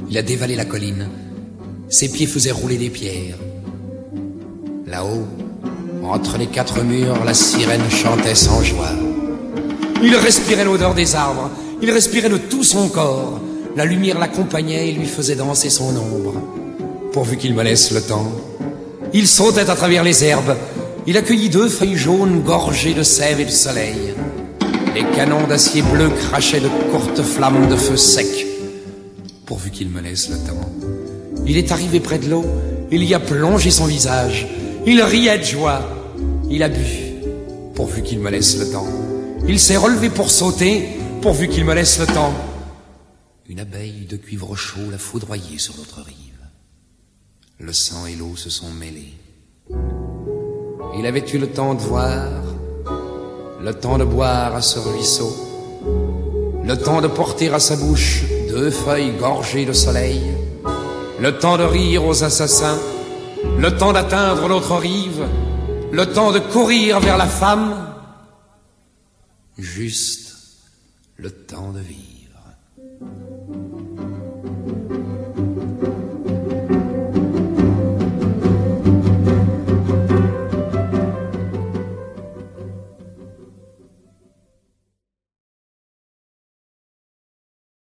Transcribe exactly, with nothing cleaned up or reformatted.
Il a dévalé la colline. Ses pieds faisaient rouler des pierres. Là-haut, entre les quatre murs, la sirène chantait sans joie. Il respirait l'odeur des arbres, il respirait de tout son corps. La lumière l'accompagnait et lui faisait danser son ombre. Pourvu qu'il me laisse le temps. Il sautait à travers les herbes. Il accueillit deux feuilles jaunes gorgées de sève et de soleil. Les canons d'acier bleu crachaient de courtes flammes de feu sec. Pourvu qu'il me laisse le temps. Il est arrivé près de l'eau, il y a plongé son visage. Il riait de joie. Il a bu, pourvu qu'il me laisse le temps. Il s'est relevé pour sauter, pourvu qu'il me laisse le temps. Une abeille de cuivre chaud l'a foudroyé sur l'autre rive. Le sang et l'eau se sont mêlés. Il avait eu le temps de voir, le temps de boire à ce ruisseau, le temps de porter à sa bouche deux feuilles gorgées de soleil, le temps de rire aux assassins, le temps d'atteindre l'autre rive, le temps de courir vers la femme, juste le temps de vivre.